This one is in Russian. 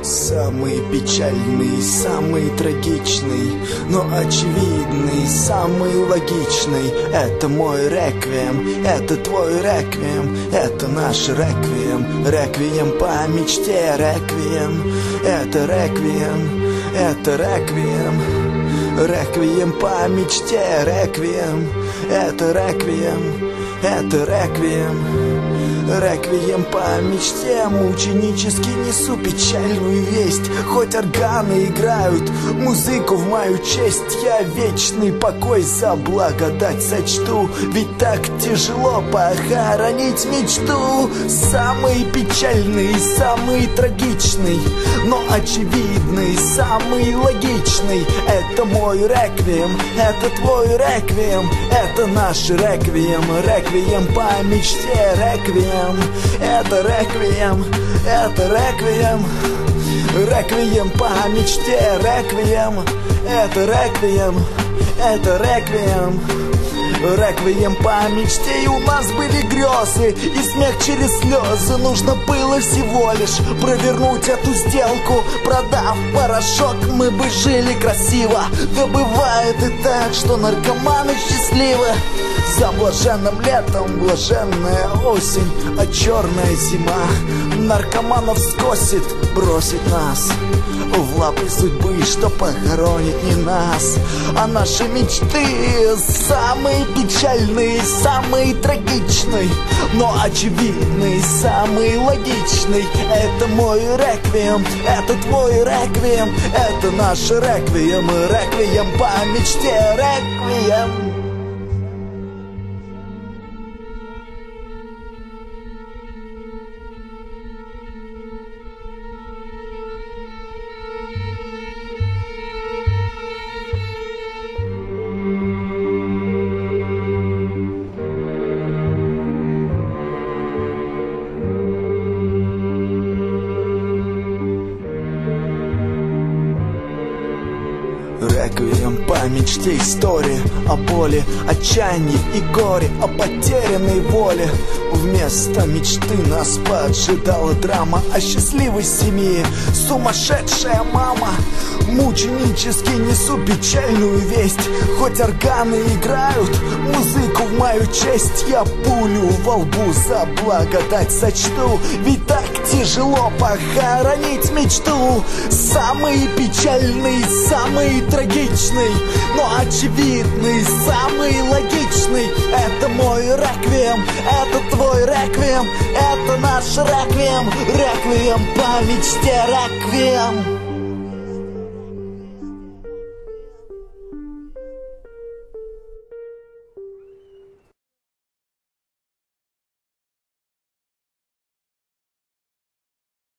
Самый печальный, самый трагичный, но очевидный, самый логичный. Это мой реквием, это твой реквием, это наш реквием. Реквием по мечте, реквием. Это реквием, это реквием. Реквием по мечте, реквием. Это реквием, это реквием. Реквием по мечте, мученически несу печальную весть. Хоть органы играют музыку в мою честь, я вечный покой за благодать сочту. Ведь так тяжело похоронить мечту. Самый печальный, самый трагичный, но очевидный, самый логичный. Это мой реквием, это твой реквием, это наш реквием. Реквием по мечте, реквием. Это реквием, это реквием. Реквием по мечте, реквием. Это реквием, это реквием. Реквием по мечте, и у нас были грезы и смех через слезы. Нужно было всего лишь провернуть эту сделку. Продав порошок, мы бы жили красиво. Да бывает и так, что наркоманы счастливы. За блаженным летом блаженная осень, а черная зима наркоманов скосит, бросит нас в лапы судьбы, что похоронит не нас, а наши мечты. Самые печальные, самые трагичные, но очевидный, самый логичный. Это мой реквием, это твой реквием, это наш реквием. Реквием по мечте, реквием. Реквием по мечте, истории о боли, отчаянии и горе, о потерянной воле. Вместо мечты нас поджидала драма о счастливой семье. Сумасшедшая мама, мученически несу печальную весть. Хоть органы играют музыку в мою честь, я пулю во лбу за благодать сочту. Ведь так тяжело похоронить мечту. Самый печальный, самый трагичный, но очевидный, самый логичный. Это мой реквием, это твой реквием, это наш реквием. Реквием по мечте, реквием.